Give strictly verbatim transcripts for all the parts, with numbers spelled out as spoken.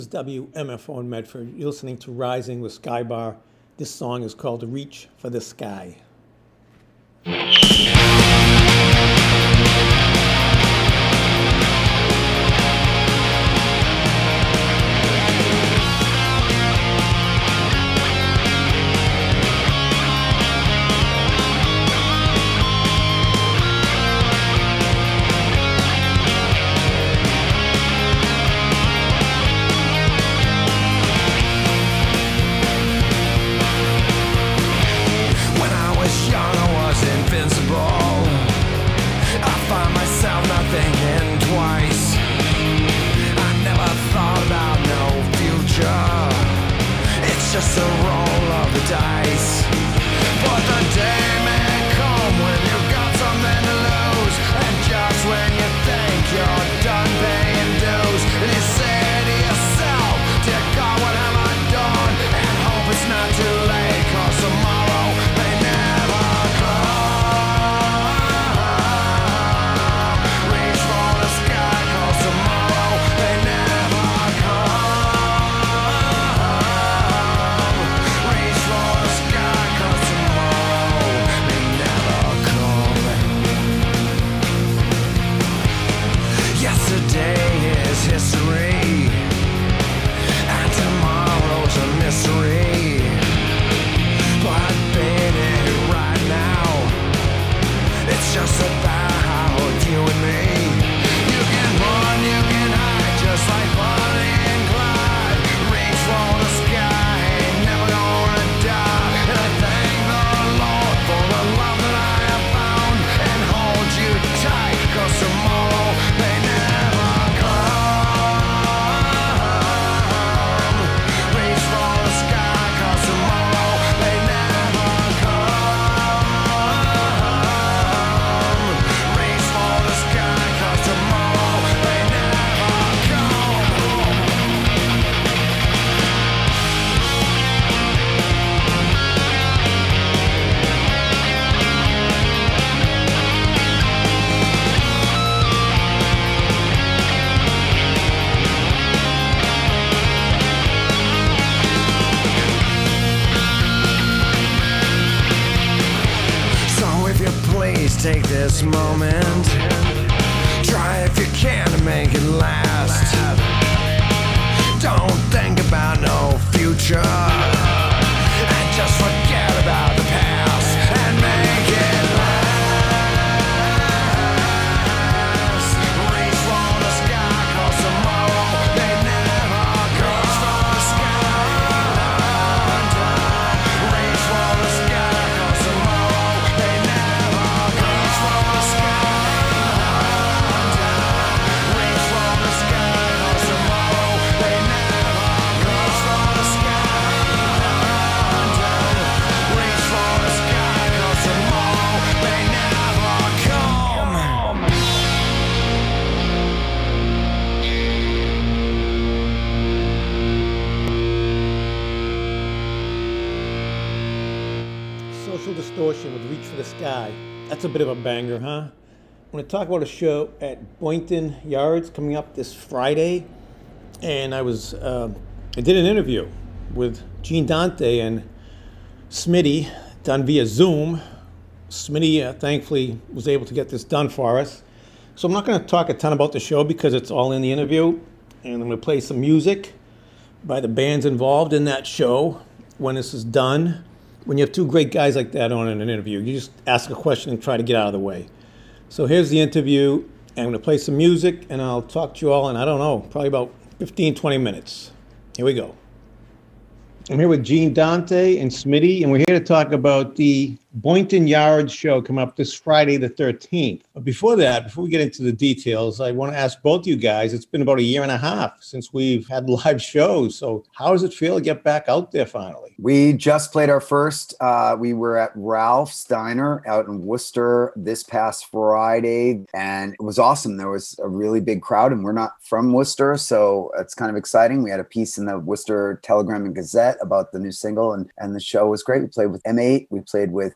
This is W M F O in Medford. You're listening to Rising with Skybar. This song is called Reach for the Sky. Just a roll of the dice. But the day may come when you've got something to lose, and just when you think you're done paying dues, you say to yourself, dear God, what have I done? And hope it's not too late, cause tomorrow may never come. Reach for the sky, cause tomorrow may never come. Yesterday is history, and tomorrow's a mystery. But baby, right now, it's just about you and me. You can run, you can hide, just like Bonnie and Clyde. Reach for the sky, ain't never gonna die. And I thank the Lord for the love that I have found, and hold you tight, cause tomorrow may never. Take this moment, try if you can to make it last. Don't think about no future, and just forget about the past and make it last. Reach for the sky, cause tomorrow may never come. Reach for the sky, reach for the sky, cause tomorrow may never come. Social Distortion with Reach for the Sky. That's a bit of a banger, huh? I want to talk about a show at Boynton Yards coming up this Friday. And I was, uh, I did an interview with Gene Dante and Smitty, done via Zoom. Smitty, uh, thankfully, was able to get this done for us. So I'm not going to talk a ton about the show because it's all in the interview. And I'm going to play some music by the bands involved in that show when this is done. When you have two great guys like that on in an interview, you just ask a question and try to get out of the way. So here's the interview. I'm going to play some music, and I'll talk to you all in, I don't know, probably about fifteen, twenty minutes. Here we go. I'm here with Gene Dante and Smitty, and we're here to talk about the Boynton Yards show coming up this Friday the thirteenth. But before that, before we get into the details, I want to ask both you guys, it's been about a year and a half since we've had live shows. So how does it feel to get back out there finally? We just played our first. Uh, we were at Ralph's Diner out in Worcester this past Friday, and it was awesome. There was a really big crowd, and we're not from Worcester, so it's kind of exciting. We had a piece in the Worcester Telegram and Gazette about the new single, and, and the show was great. We played with M eight. We played with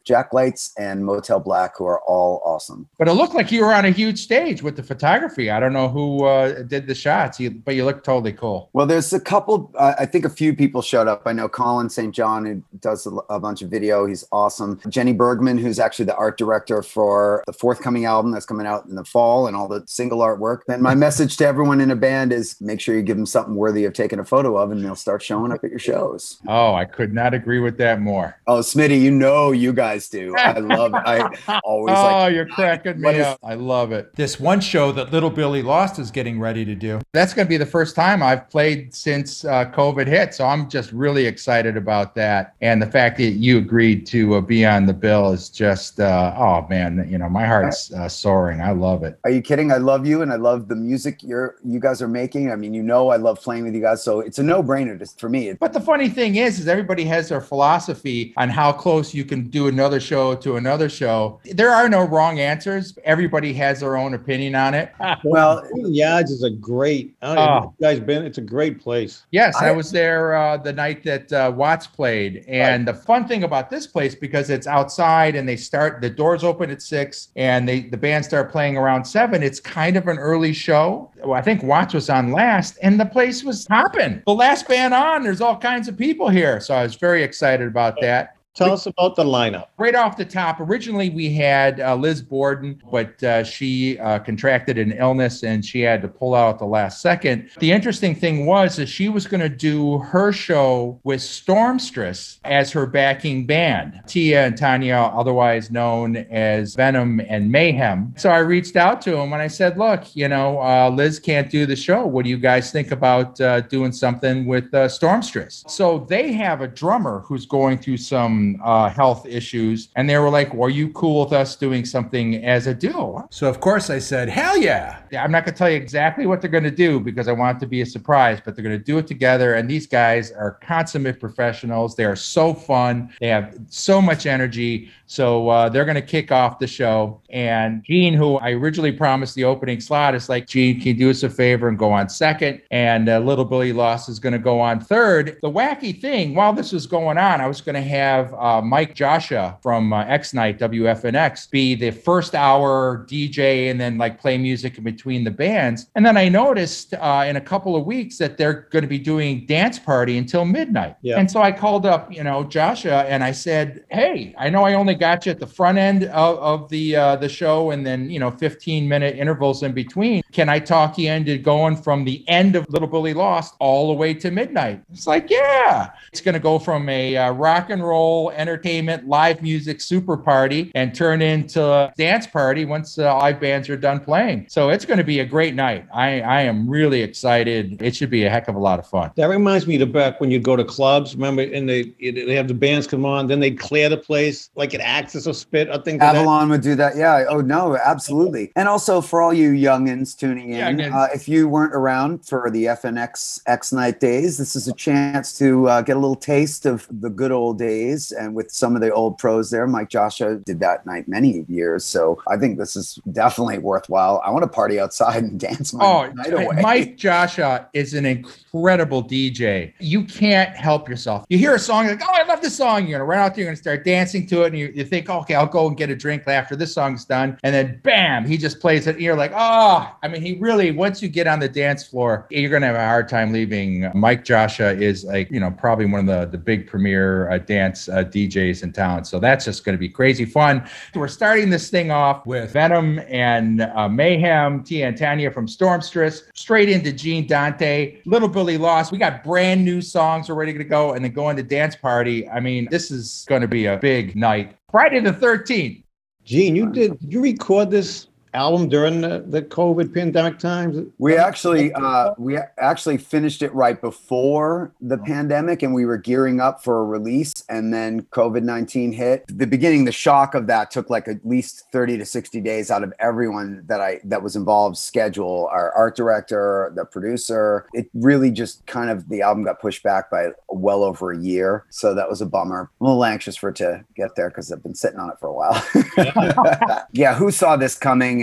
Jack Lights and Motel Black, who are all awesome. But it looked like you were on a huge stage with the photography. I don't know who uh, did the shots, you, but you look totally cool. Well, there's a couple, uh, I think a few people showed up. I know Colin Saint John, who does a, a bunch of video. He's awesome. Jenny Bergman, who's actually the art director for the forthcoming album that's coming out in the fall and all the single artwork. And my message to everyone in a band is make sure you give them something worthy of taking a photo of, and they'll start showing up at your shows. Oh, I could not agree with that more. Oh, Smitty, you know you guys do. I love it. I always oh, like. Oh, you're cracking me is- up. I love it. This one show that Little Billy Lost is getting ready to do. That's going to be the first time I've played since uh, COVID hit. So I'm just really excited about that. And the fact that you agreed to uh, be on the bill is just, uh, oh man, you know, my heart's uh, soaring. I love it. Are you kidding? I love you, and I love the music you're you guys are making. I mean, you know, I love playing with you guys, so it's a no-brainer just for me. But the funny thing is, is everybody has their philosophy on how close you can do another show to another show. There are no wrong answers. Everybody has their own opinion on it. Well, Boynton Yards is a great. I don't know Oh. if you guys been. It's a great place. Yes, I, I- was there uh, the night that uh, Watts played. And the fun thing about this place, because it's outside and they start, the doors open at six and they the band start playing around seven, it's kind of an early show. Well, I think Watts was on last and the place was hopping. The last band on, there's all kinds of people here. So I was very excited about that. Tell us about the lineup. Right off the top, originally we had uh, Liz Borden, but uh, she uh, contracted an illness and she had to pull out at the last second. The interesting thing was that she was going to do her show with Stormstress as her backing band, Tia and Tanya, otherwise known as Venom and Mayhem. So I reached out to him and I said, look, you know, uh, Liz can't do the show. What do you guys think about uh, doing something with uh, Stormstress? So they have a drummer who's going through some uh, health issues. And they were like, well, are you cool with us doing something as a duo? So of course I said, hell yeah. Yeah, I'm not going to tell you exactly what they're going to do because I want it to be a surprise, but they're going to do it together. And these guys are consummate professionals. They are so fun. They have so much energy. So uh, they're going to kick off the show. And Gene, who I originally promised the opening slot, is like, Gene, can you do us a favor and go on second? And uh, Little Billy Lost is going to go on third. The wacky thing, while this was going on, I was going to have uh, Mike Joshua from uh, X-Night, W F N X, be the first hour D J and then like play music in between the bands. And then I noticed uh, in a couple of weeks that they're going to be doing Dance Party until midnight. Yeah. And so I called up, you know, Joshua and I said, hey, I know I only got you at the front end of, of the uh, the show and then, you know, fifteen minute intervals in between. Can I talk you into going from the end of Little Billy Lost all the way to midnight? It's like, yeah, it's going to go from a uh, rock and roll entertainment, live music super party and turn into a dance party once uh, live bands are done playing. So it's going to be a great night. I, I am really excited. It should be a heck of a lot of fun. That reminds me of back when you go to clubs. Remember, and they they have the bands come on, then they clear the place like at Axis or Spit. I think Avalon would do that. Yeah. Oh, no, absolutely. And also for all you youngins tuning in, Youngins. uh, if you weren't around for the F N X X-Night days, this is a chance to uh, get a little taste of the good old days. And with some of the old pros there, Mike Joshua did that night many years. So I think this is definitely worthwhile. I want to party outside and dance my Oh, night away. Mike Joshua is an incredible D J. You can't help yourself. You hear a song, you're like, oh, I love this song. You're going to run out there, you're going to start dancing to it. And you, you think, okay, I'll go and get a drink after this song's done. And then bam, he just plays it. And you're like, oh, I mean, he really, once you get on the dance floor, you're going to have a hard time leaving. Mike Joshua is like, you know, probably one of the, the big premier uh, dance uh, D Js in town. So that's just going to be crazy fun. We're starting this thing off with Venom and uh, Mayhem, Tia and Tanya from Stormstress, straight into Gene Dante, Little Billy Lost. We got brand new songs we're ready to go and then go into Dance Party. I mean, this is going to be a big night. Friday the thirteenth. Gene, you did did you record this album during the, the COVID pandemic times? We actually uh, we actually finished it right before the pandemic, and we were gearing up for a release, and then COVID nineteen hit. The beginning, the shock of that took like at least thirty to sixty days out of everyone that I that was involved schedule, our art director, the producer. It really just kind of, the album got pushed back by well over a year. So that was a bummer. I'm a little anxious for it to get there because I've been sitting on it for a while. Yeah, who saw this coming?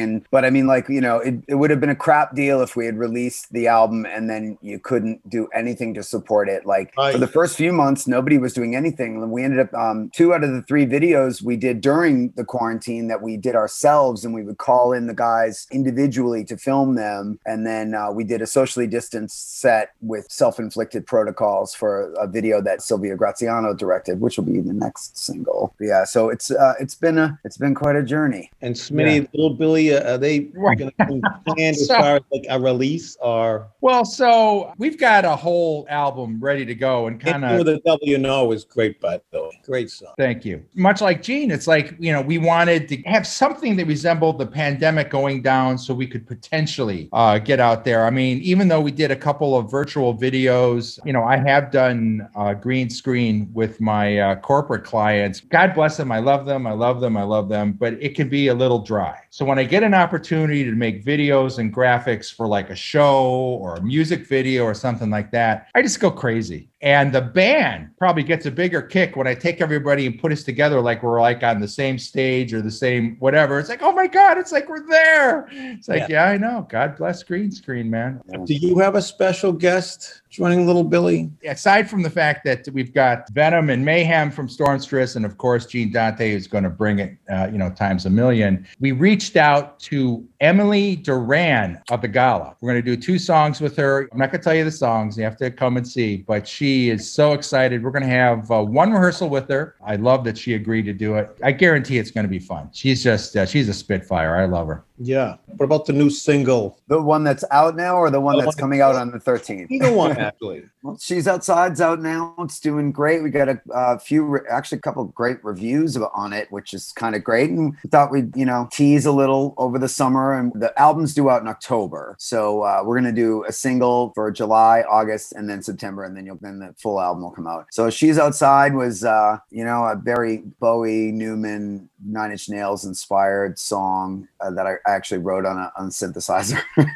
And but I mean, like, you know, it, it would have been a crap deal if we had released the album and then you couldn't do anything to support it. Like Right. for the first few months, nobody was doing anything. We ended up um, two out of the three videos we did during the quarantine that we did ourselves, and we would call in the guys individually to film them. And then uh, we did a socially distanced set with self-inflicted protocols for a video that Sylvia Graziano directed, which will be the next single. But yeah, so it's uh, it's been a it's been quite a journey. And Smitty, Little Billy, uh, are they Right. going to plan as So- far as like a release or? Well, so we've got a whole album ready to go and kind Hit Me of. with a W and O is great, but though great song. Thank you. Much like Gene, it's like, you know, we wanted to have something that resembled the pandemic going down so we could potentially uh, get out there. I mean, even though we did a couple of virtual videos, you know, I have done uh, green screen with my uh, corporate clients. God bless them. I love them. I love them. I love them. But it can be a little dry. So when I get an opportunity to make videos and graphics for like a show or a music video or something like that, I just go crazy. And the band probably gets a bigger kick when I take everybody and put us together like we're like on the same stage or the same whatever. It's like, oh my God, it's like we're there. It's like, yeah, yeah I know. God bless green screen, man. Do you have a special guest joining Little Billy? Aside from the fact that we've got Venom and Mayhem from Stormstress, and of course, Gene Dante is going to bring it, uh, you know, times a million. We reached out to Emily Duran of the Gala. We're going to do two songs with her. I'm not going to tell you the songs. You have to come and see, but she is so excited. We're going to have uh, one rehearsal with her. I love that she agreed to do it. I guarantee it's going to be fun. She's just, uh, she's a spitfire. I love her. Yeah. What about the new single? The one that's out now, or the one The that's one- coming out on the thirteenth? Either one, actually. Well, She's Outside's out now. It's doing great. We got a, a few, re- actually a couple of great reviews of- on it, which is kind of great. And we thought we'd, you know, tease a little over the summer. And the album's due out in October. So uh, we're going to do a single for July, August, and then September. And then you'll then the full album will come out. So She's Outside was, uh, you know, a very Bowie, Newman, Nine Inch Nails inspired song uh, that I actually wrote on a on a synthesizer.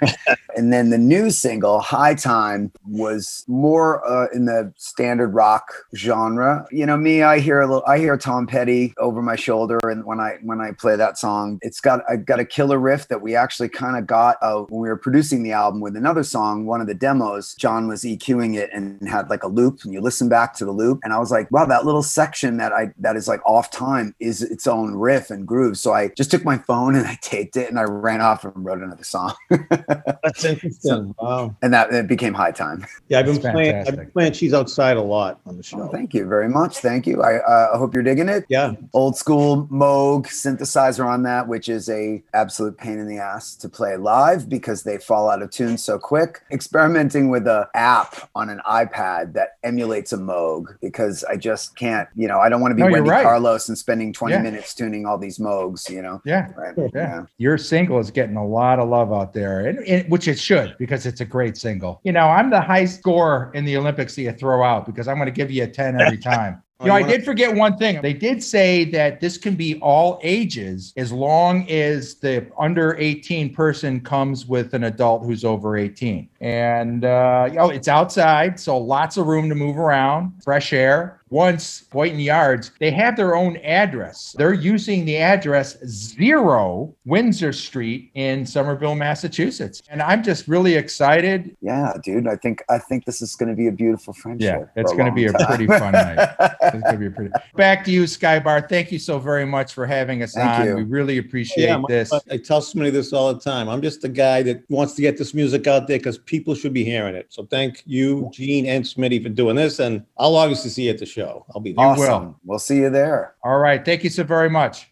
And then the new single, High Time, was more uh, in the standard rock genre. You know, me, I hear a little, I hear Tom Petty over my shoulder, and when I when I play that song, it's got I've got a killer riff that we actually kind of got uh, when we were producing the album with another song. One of the demos, John was EQing it and had like a loop, and you listen back to the loop, and I was like, wow, that little section that I that is like off time is its own riff and groove. So I just took my phone and I taped it and I ran off and wrote another song. That's interesting. Wow. And that it became High Time. Yeah, I've been That's playing. I've fantastic. been playing She's Outside a lot on the show. Oh, thank you very much. Thank you. I uh, I hope you're digging it. Yeah. Old school Moog synthesizer on that, which is a absolute pain in the ass to play live because they fall out of tune so quick. Experimenting with a app on an iPad that emulates a Moog because I just can't, you know, I don't want to be No, you're Wendy right. Carlos and spending twenty Yeah. minutes tuning all these Moogs, you know. Yeah. Right. Yeah. Your single is getting a lot of love out there, and, and- which it should, because it's a great single. You know, I'm the high score in the Olympics that you throw out because I'm going to give you a ten every time. You know, I did forget one thing. They did say that this can be all ages as long as the under eighteen person comes with an adult who's over eighteen. And, uh, you know, it's outside, so lots of room to move around, fresh air. Once Boynton Yards, they have their own address. They're using the address zero Windsor Street in Somerville, Massachusetts. And I'm just really excited. Yeah, dude. I think I think this is going to be a beautiful friendship. Yeah, it's for going to be a long time. pretty fun night. It's going to be a pretty. Back to you, Skybar. Thank you so very much for having us Thank on. you. We really appreciate Yeah, my- this. I tell somebody this all the time. I'm just the guy that wants to get this music out there because people should be hearing it. So thank you, Gene and Smitty, for doing this. And I'll obviously see you at the show. I'll be there. You Awesome. will. We'll see you there. All right. Thank you so very much.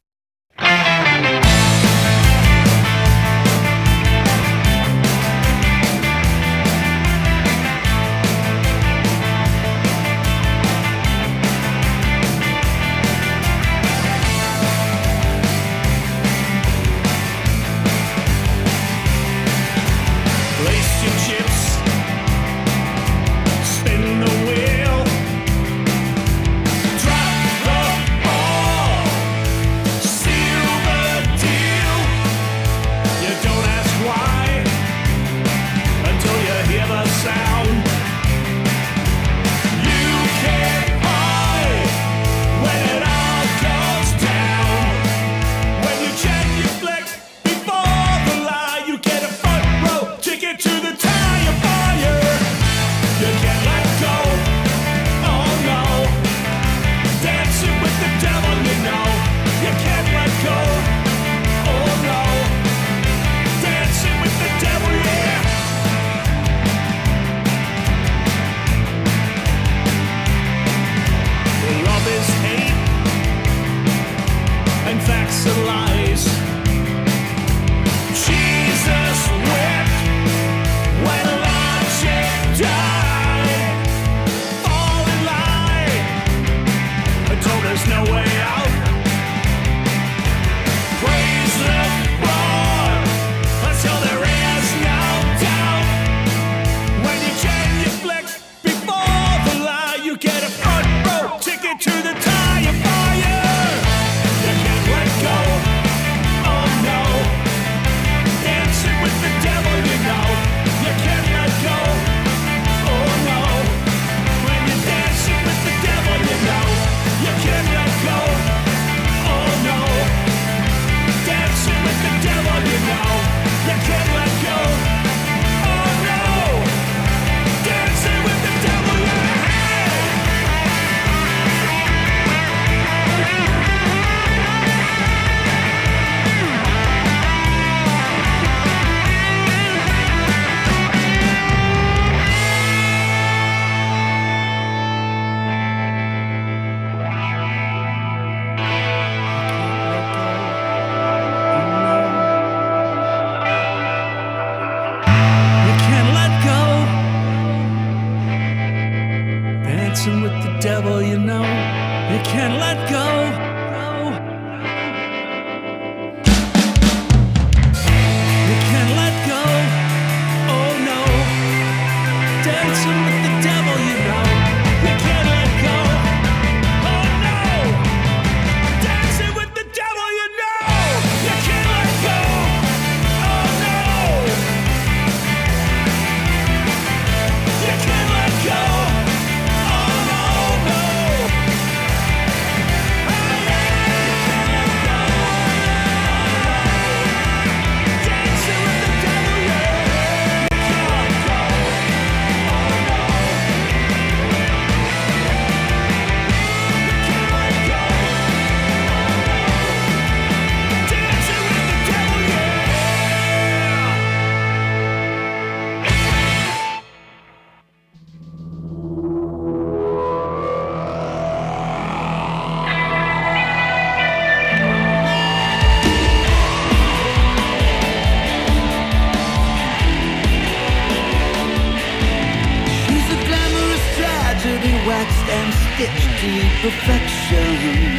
Place your chips, spin the wheel, drop the ball, seal the dancing with the devil, you know. You can't let go. You can't let go. Oh no. Dancing with the devil, you know. You can't let go. Oh no. Dancing with the devil, you know. You can't let go. Oh no. You can't let go. Oh no, no. Oh yeah. Dancing with the devil, yeah. You can't go. Oh no. You can't let go. Dancing with the devil, yeah. She's a glamorous tragedy, waxed and stitched to perfection.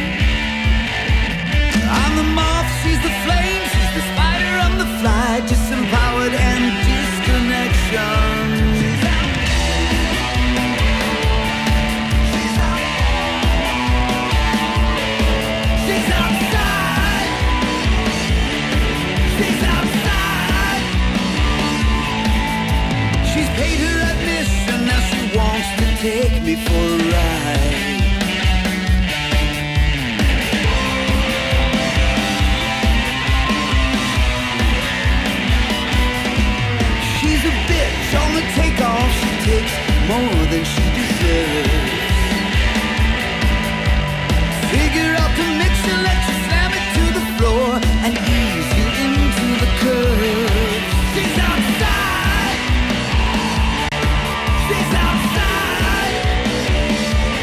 I'm the moth, she's the flame, she's the spider, I'm the fly, disempowered and disconnection. She's outside. She's outside. She's paid her admission, now she wants to take me for a ride. She's a bitch on the takeoff, she takes more than she deserves. Figure out the mixer, let you slam it to the floor and ease you into the curve. She's outside. She's outside.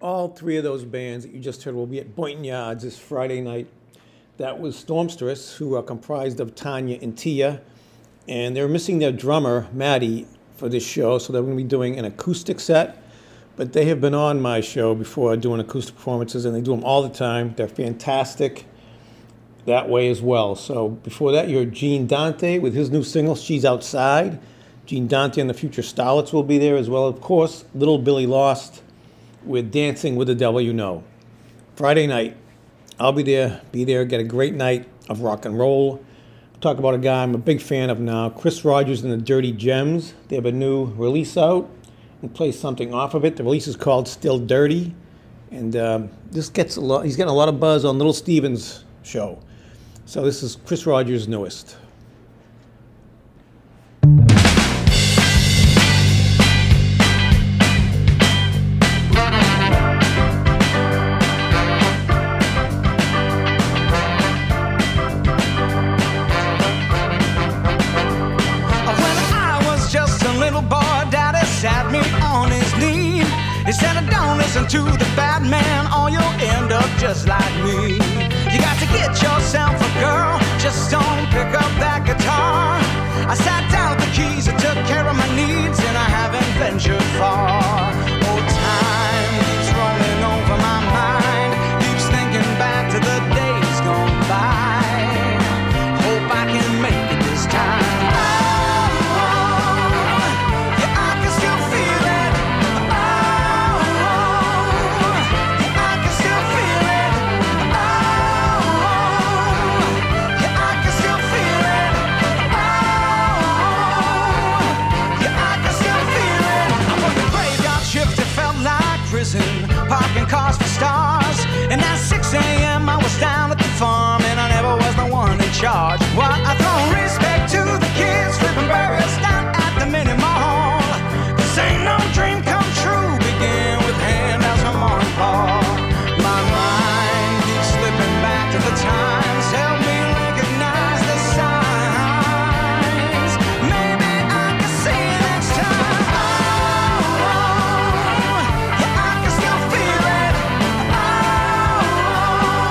all three of those bands that you just heard will be at Boynton Yards this Friday night. That was Stormstress, who are comprised of Tanya and Tia, and they're missing their drummer, Maddie, for this show, so they're going to be doing an acoustic set. But they have been on my show before doing acoustic performances, and they do them all the time. They're fantastic that way as well. So before that, you heard Gene Dante with his new single, She's Outside. Gene Dante and the Future Starlets will be there, as well, of course, Little Billy Lost with Dancing with the Devil You Know. Friday night, I'll be there, be there, get a great night of rock and roll. Talk about a guy I'm a big fan of now, Chris Rogers and the Dirty Gems. They have a new release out and play something off of it. The release is called Still Dirty, and um, this gets a lot. He's getting a lot of buzz on Little Steven's show. So this is Chris Rogers' newest. Sat me on his knee. He said, don't listen to the bad man, or you'll end up just like me. You got to get yourself a girl, just don't pick up that guitar. I sat down with the keys, I took care of my needs, and I haven't ventured far. Oh, time keeps rolling over my mind, keeps thinking back to the days gone by. Hope I can make it this time. Parking cars for stars, and at six a.m. I was down at the farm, and I never was the one in charge. What I throw respect to the kids flipping burgers down at the mini mall. This ain't no dream come true, begin with handouts from Mom and Paul. My mind keeps slipping back to the times, help me recognize the signs. Maybe I can see you next time. Oh, yeah, I can still feel it. Oh,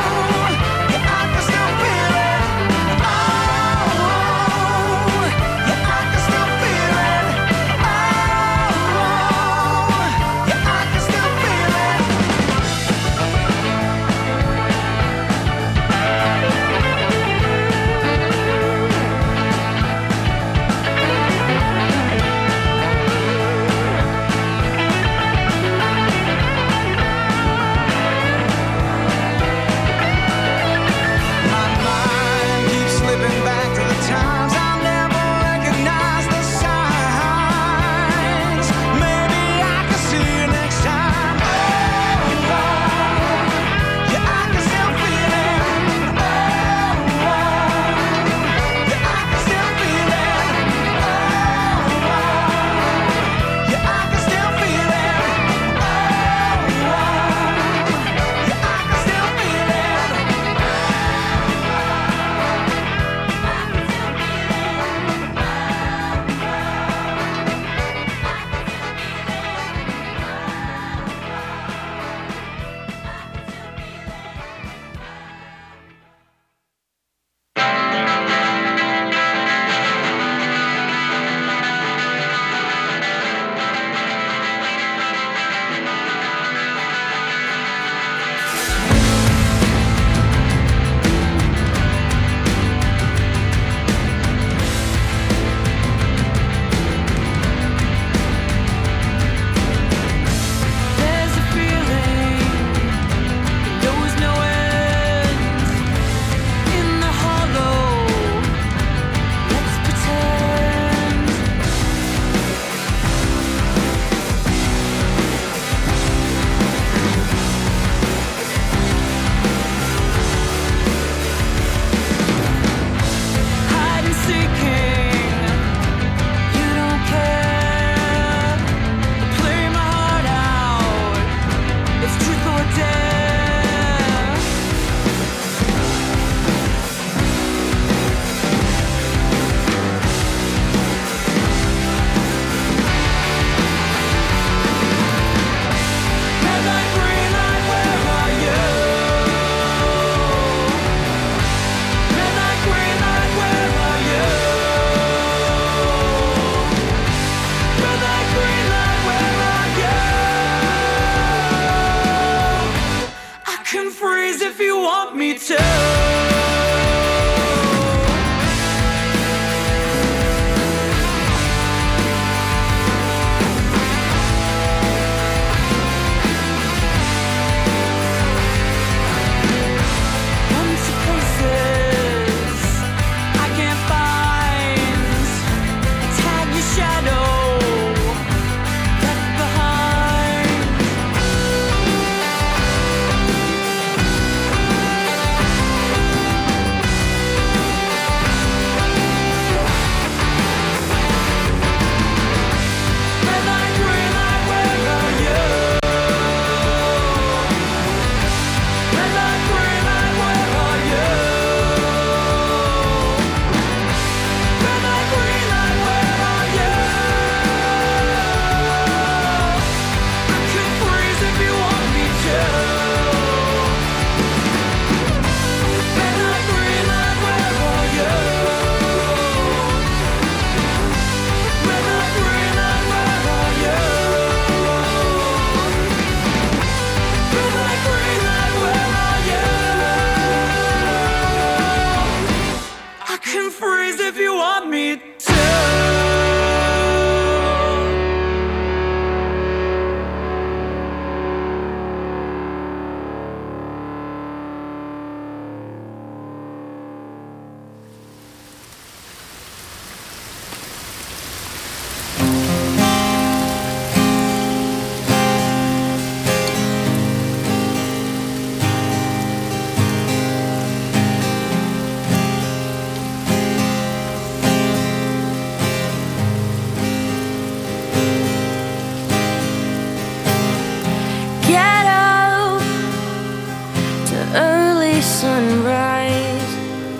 sunrise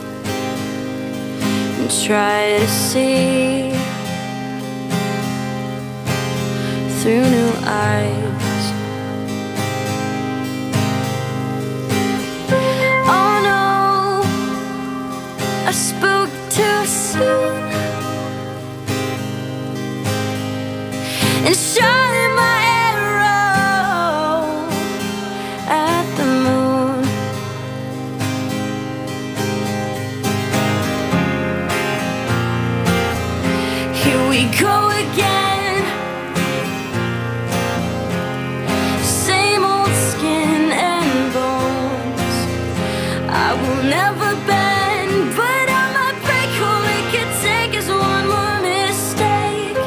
and try to see through new eyes. Oh no, I spoke too soon and shot my arrow at the moon. Here we go again, same old skin and bones. I will never bend, but I might break. All it could take is one more mistake.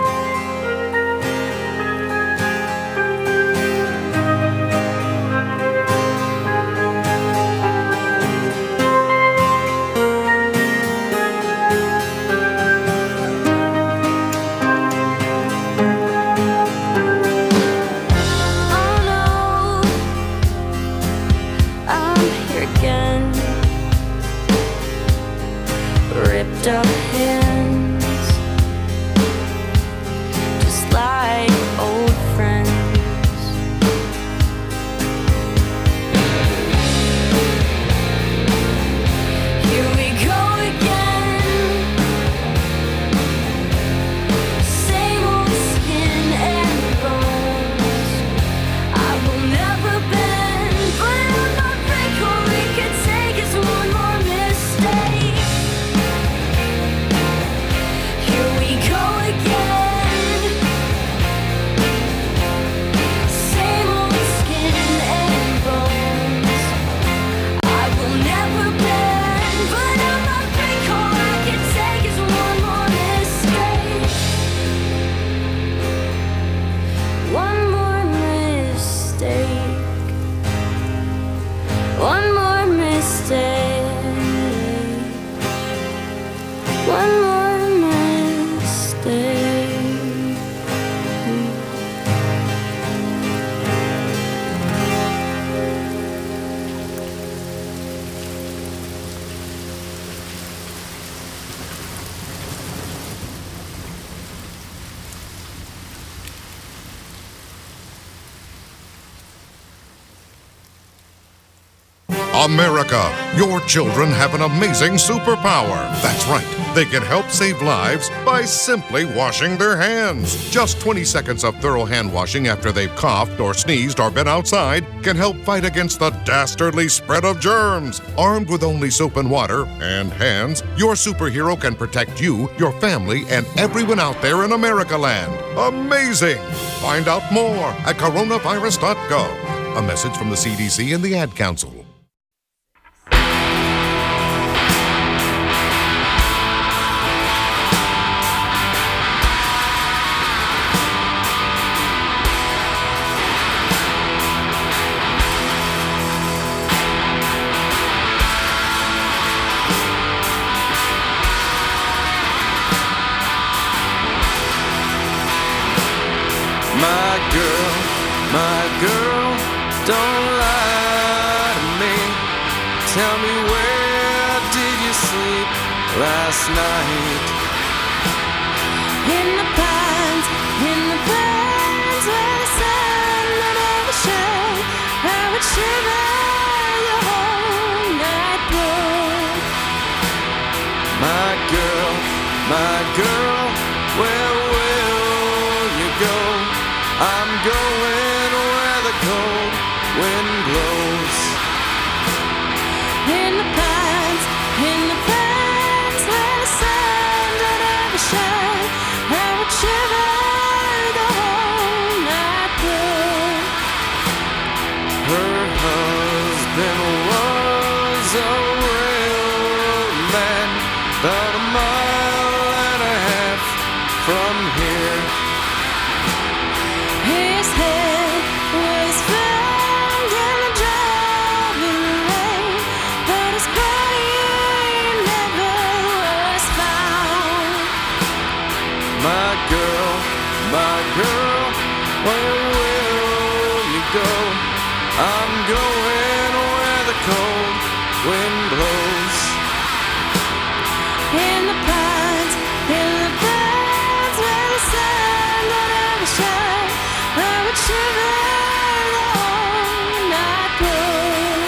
Oh no, I'm here again. Ripped up hands, just like old friends. Here we go again, same old skin and bones. I will never bend, but I'm not break. All we could take is one more mistake. Here we go again, same old skin and bones. I will never bend, but I'm not break. All I can take is one more mistake. One more mistake. One more mistake. One more mistake. America, your children have an amazing superpower. That's right. They can help save lives by simply washing their hands. Just twenty seconds of thorough hand washing after they've coughed or sneezed or been outside can help fight against the dastardly spread of germs. Armed with only soap and water and hands, your superhero can protect you, your family, and everyone out there in America land. Amazing! Find out more at coronavirus dot gov. A message from the C D C and the Ad Council. My girl, my girl, don't lie to me. Tell me, where did you sleep last night? In the pines, in the pines, where the sun would never shine, I would shiver your whole night through. My girl, my girl, where will you go? I'm going where the cold wind blows. In the pines, in the pines, where the sun would never shine, I would shiver the whole night through. Her husband was a railman, about a mile and a half from here. His head was found in the driving rain, but his body never was found. My girl, my girl, where will you go? I'm going where the cold shiver the whole night through.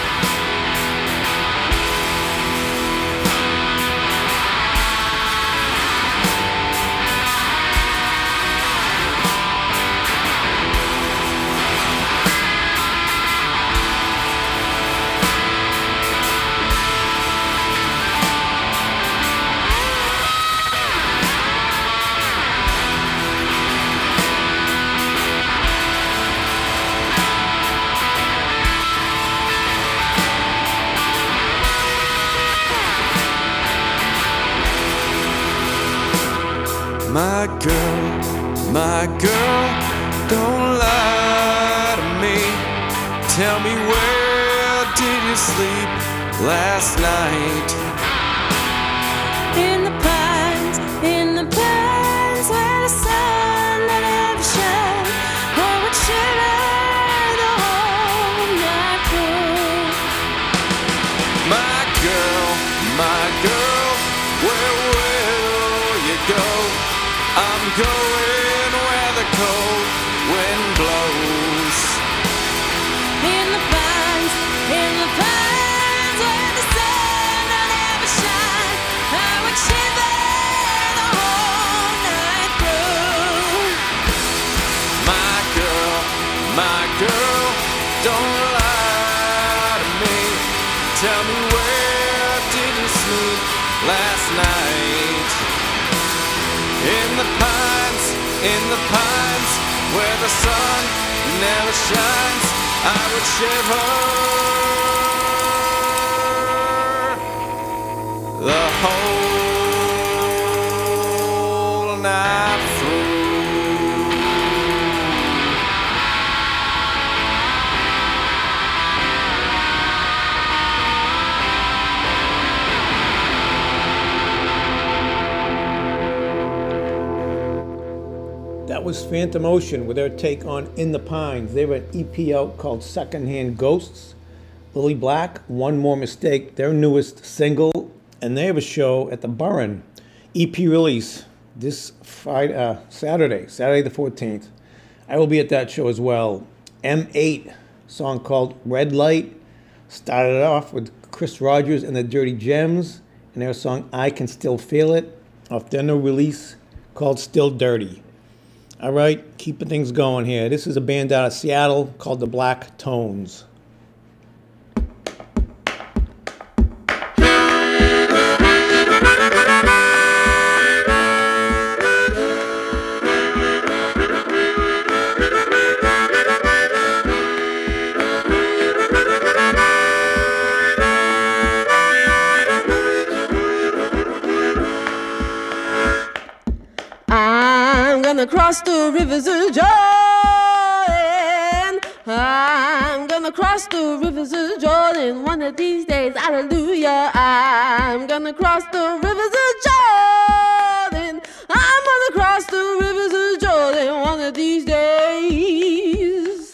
My girl, my girl, don't lie to me. Tell me, where did you sleep last night? In the pines, in the pines, where the sun that ever shone, oh, would shiver the whole night through. My girl, my girl, where will you go? I'm going where the cold wind blows. In the pines, in the pines, where the sun that ever shone, I would shiver the whole night through. My girl, my girl, don't lie to me. Tell me, where did you sleep last night? In the pines, in the pines, where the sun never shines, I would shiver the whole night through. That was Phantom Ocean with their take on In the Pines. They have an E P out called Secondhand Ghosts. Lily Black, One More Mistake, their newest single. And they have a show at the Burren. E P release this Friday, uh, Saturday, Saturday the fourteenth. I will be at that show as well. M eight, song called Red Light. Started off with Chris Rogers and the Dirty Gems. And their song I Can Still Feel It. Off their new release called Still Dirty. All right, keeping things going here. This is a band out of Seattle called the Black Tones. I'm gonna cross the rivers of Jordan. I'm gonna cross the rivers of Jordan one of these days. Hallelujah. I'm gonna cross the rivers of Jordan. I'm gonna cross the rivers of Jordan one of these days.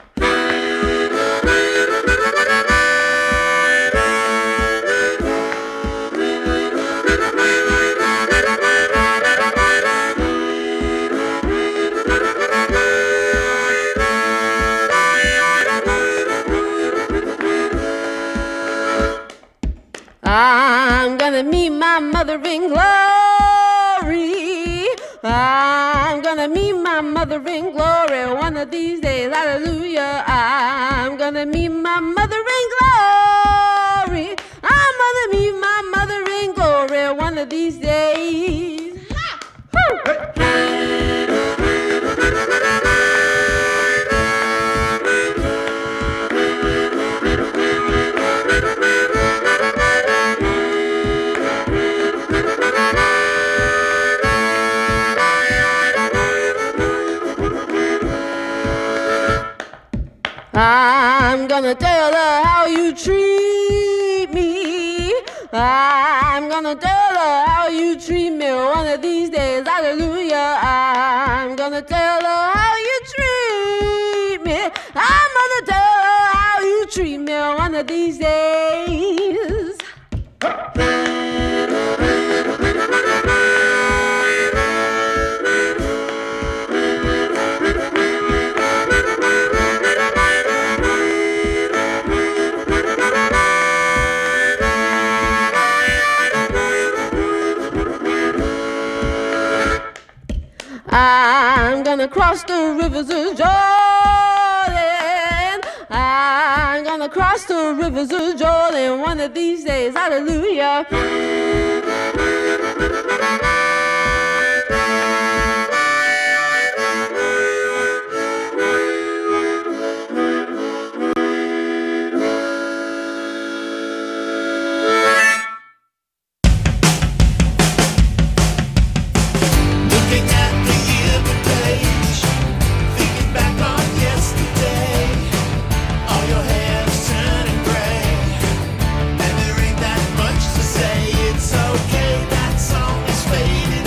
I'm gonna meet my mother in glory. I'm gonna meet my mother in glory one of these days. Hallelujah. I'm gonna meet my mother in glory. I'm gonna meet my mother in glory one of these days. Ha! Woo! I'm gonna tell her how you treat me. I'm gonna tell her how you treat me one of these days. Hallelujah. I'm gonna tell her how you treat me. I'm gonna tell her how you treat me one of these days. gonna cross the rivers of Jordan. I'm gonna cross the rivers of Jordan one of these days. Hallelujah. Looking at the yearbook page, thinking back on yesterday. All your hair's turning gray, and there ain't that much to say. It's okay, that song is fading.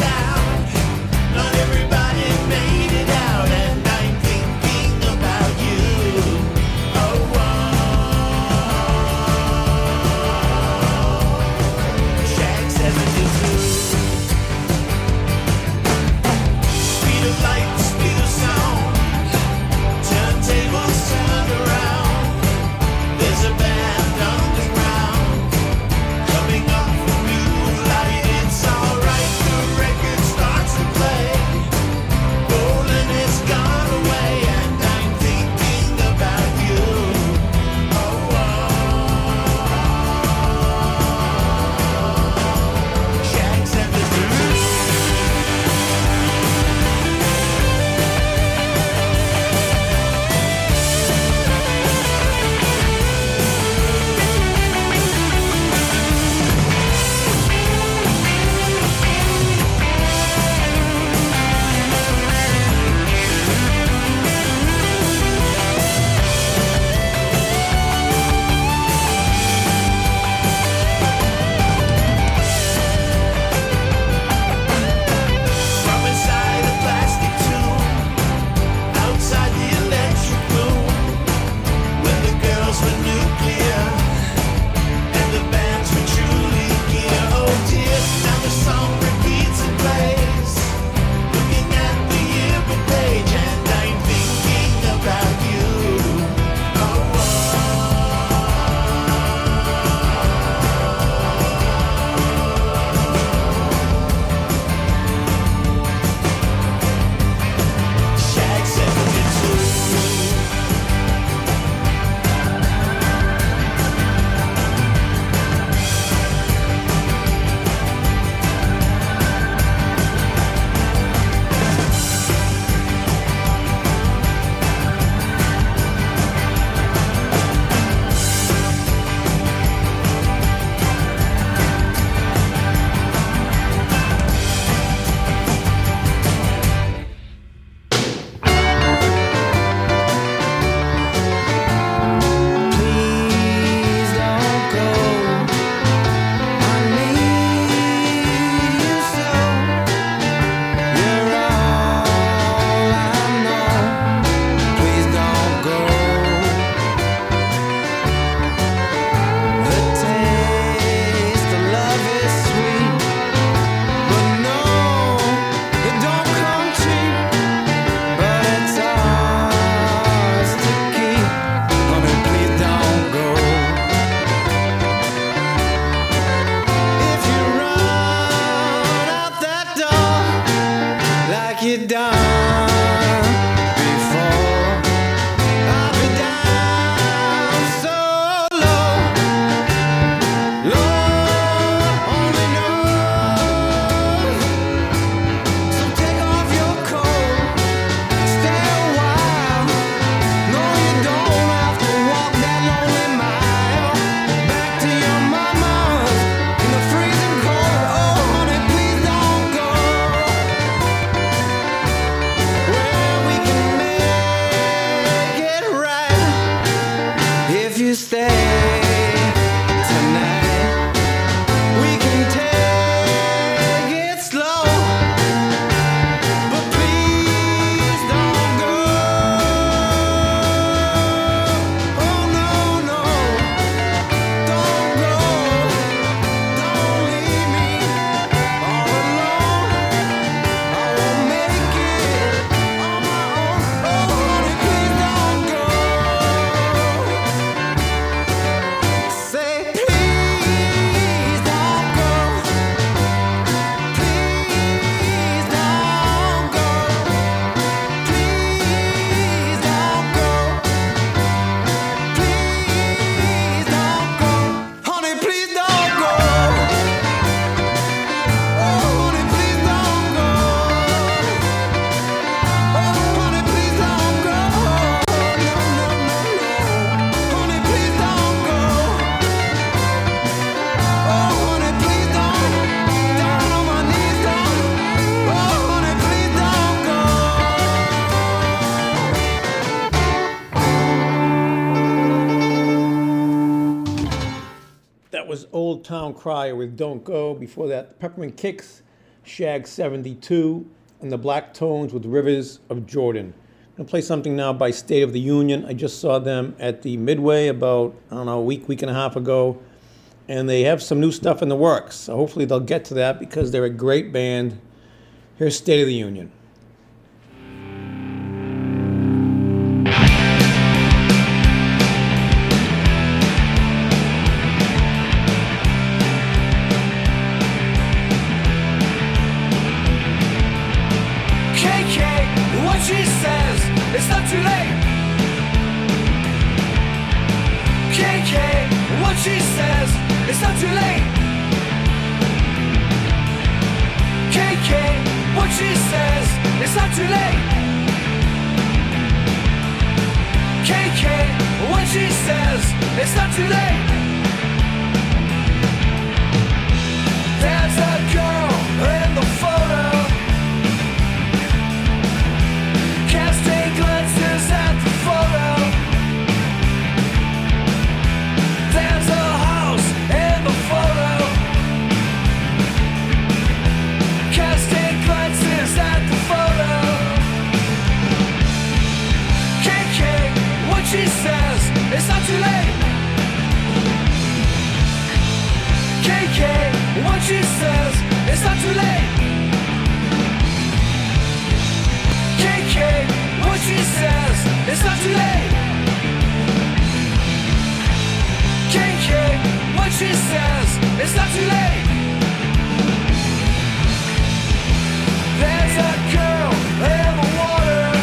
was Old Town Crier with Don't Go. Before that, the Peppermint Kicks, Shag seventy-two, and the Black Tones with Rivers of Jordan. I'm going to play something now by State of the Union. I just saw them at the Midway about, I don't know, a week, week and a half ago. And they have some new stuff in the works. So hopefully they'll get to that because they're a great band. Here's State of the Union. She says it's not too late. K K, what she says, it's not too late. K K, what she says, it's not too late. K K, what she says, it's not too late. There's a girl in the photo, casting glances at the photo. There's a house in the photo, casting glances at the photo. K K, what she says, it's not too late. K K, what she says, it's not too late. K K, what she says, it's not too late. K K, what she says, it's not too late. There's a girl in the water,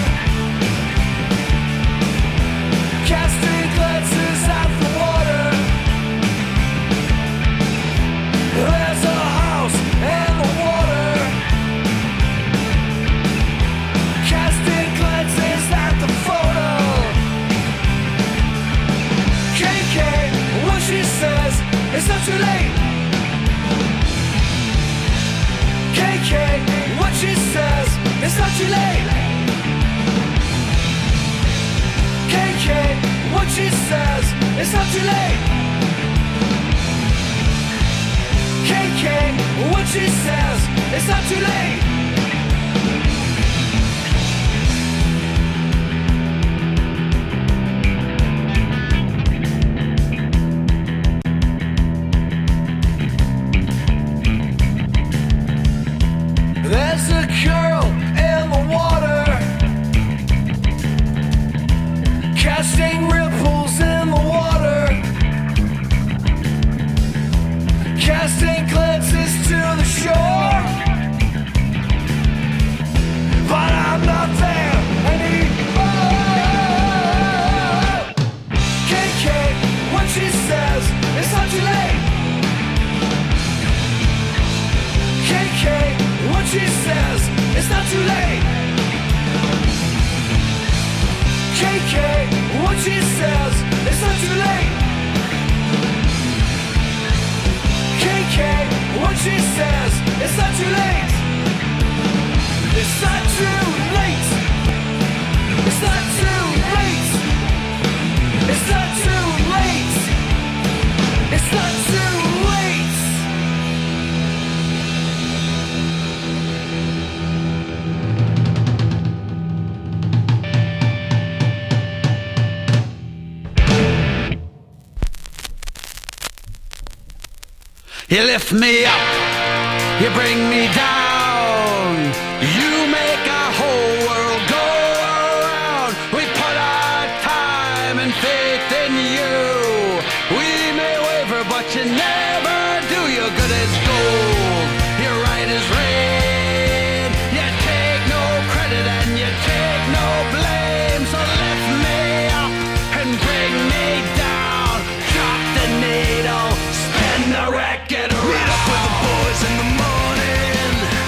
casting glances at the water. There's a house in the water, casting glances at the photo. K K, what she says, it's not too late. K K, what she says, it's not too late. K K, what she says, it's not too late. K K, what she says, it's not too late. There's a girl in the water, casting ripples in the water, casting glances to the shore. But I'm not there anymore. K K, what she says, it's not too late. K K, what she says, it's not too late. K K, what she says, it's not too late. K K, what she says, it's not too late. It's not too late. It's not too late. It's not too late. It's not too late. You lift me up, you bring me down, you make our whole world go around. We put our time and faith in you. We may waver, but you never do. You're good as gold, you're right as rain. You take no credit and you take no blame. So lift me up and bring me down. Drop the needle, spin the record, right up with the boys in the morning.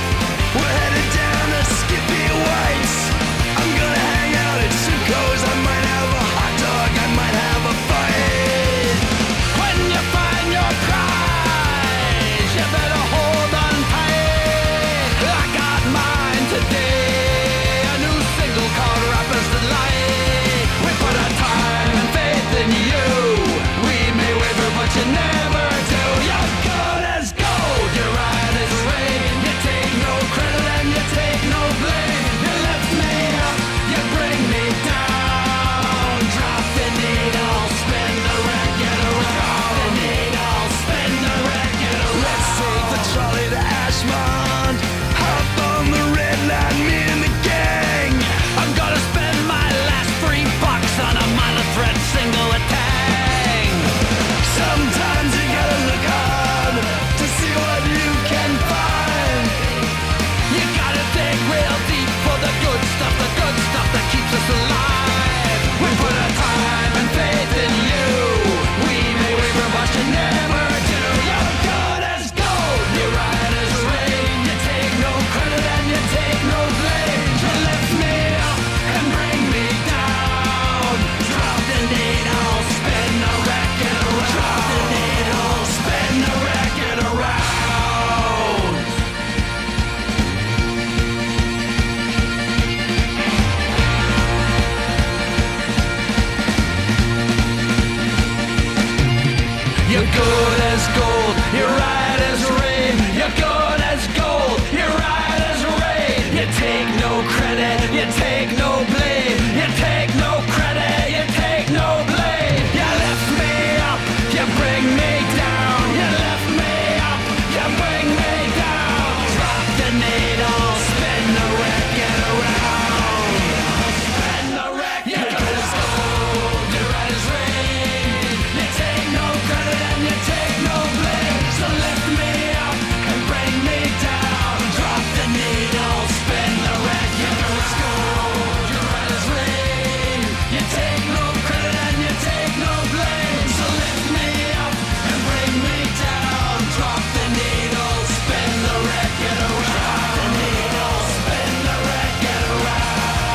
you take no credit and you take no blame. So lift me up and bring me down. Drop the needle, spin the record around. Drop the needle, spin the record around.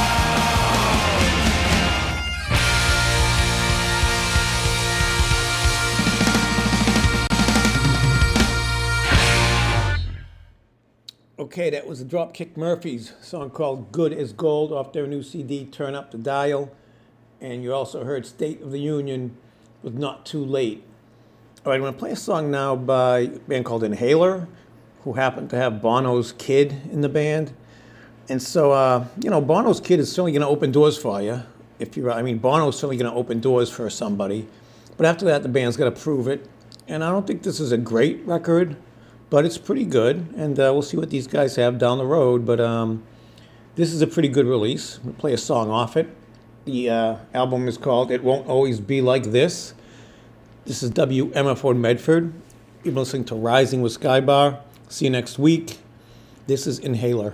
Okay, that was the Dropkick Murphys song called Good as Gold off their new C D, Turn Up the Dial. And you also heard State of the Union with Not Too Late. All right, I'm going to play a song now by a band called Inhaler, who happened to have Bono's kid in the band. And so, uh, you know, Bono's kid is certainly going to open doors for you. If you're, I mean, Bono's certainly going to open doors for somebody. But after that, the band's got to prove it. And I don't think this is a great record, but it's pretty good, and uh, we'll see what these guys have down the road. But um, this is a pretty good release. I'm going to play a song off it. The uh, album is called It Won't Always Be Like This. This is W M F O Medford. You've been listening to Rising with Skybar. See you next week. This is Inhaler.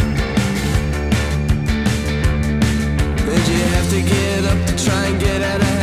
to get up to try and get out of